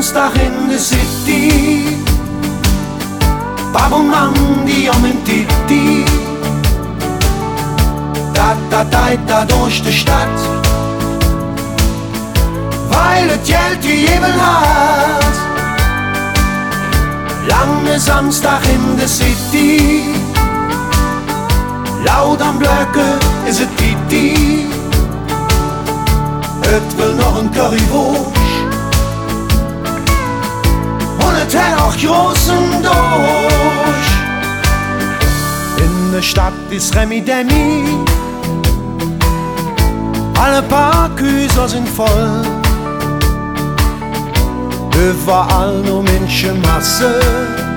Samstag in der City. Bab und Mandy om en Titi. Da durch die Stadt, weil es Geld wie eben hat. Lange Samstag in der City, laut am Blöcke ist es Titi. Et will noch ein Currywurst und et hat auch großen Durst. In der Stadt ist Remi Demi, alle Parkhäuser sind voll. Überall nur Menschenmasse,